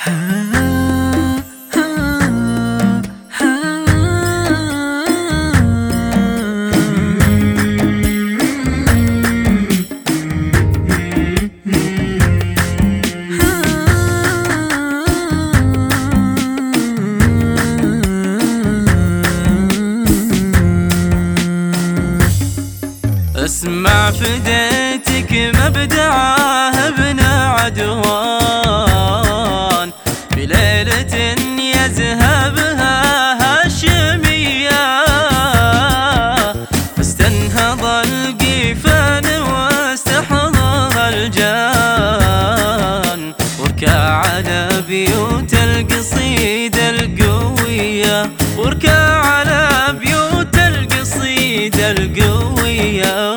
اسمع فديتك مبدعاه ابن عدوان، بليلة يذهبها هاشمية، فاستنهض القيفان واستحضر الجان، وركع على بيوت القصيدة القوية، وركع على بيوت القصيدة القوية.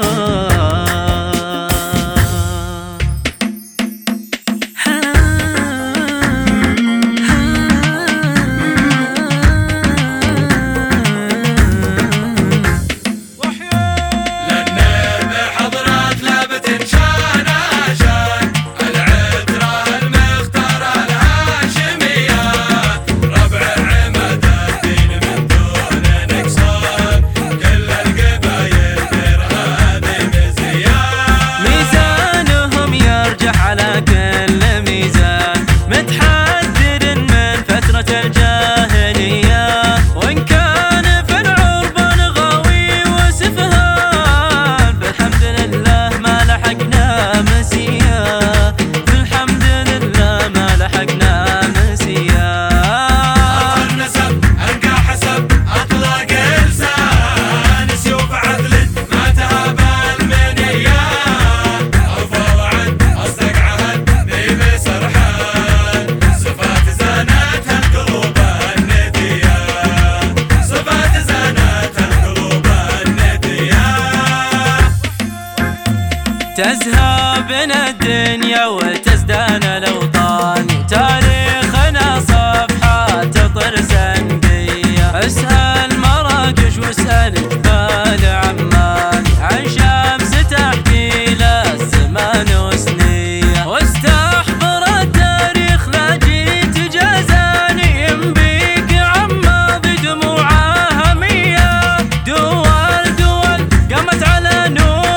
تزهى بنا الدنيا وتزدان الأوطان، تاريخنا صفحات طرزندية، اسأل مراكش واسأل جبال عمان، عن شمس تحكي له الزمان وسنية، واستحضر التاريخ لا جيت جازاني، ينبيك عن ماضي دموعها همية، دول دول قامت على نور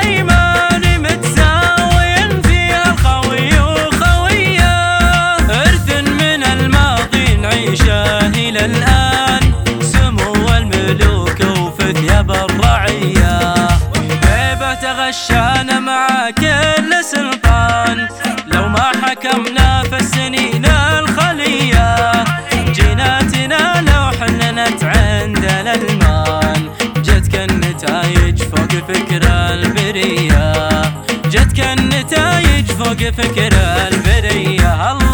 الآن، سمو الملوك وفتياب الرعية، هيبة تغشانا مع كل سلطان، لو ما حكمنا في السنين الخلية، جيناتنا لو حننت عند الألمان، جتك النتايج فوق فكر البرية، جتك النتايج فوق فكر البرية.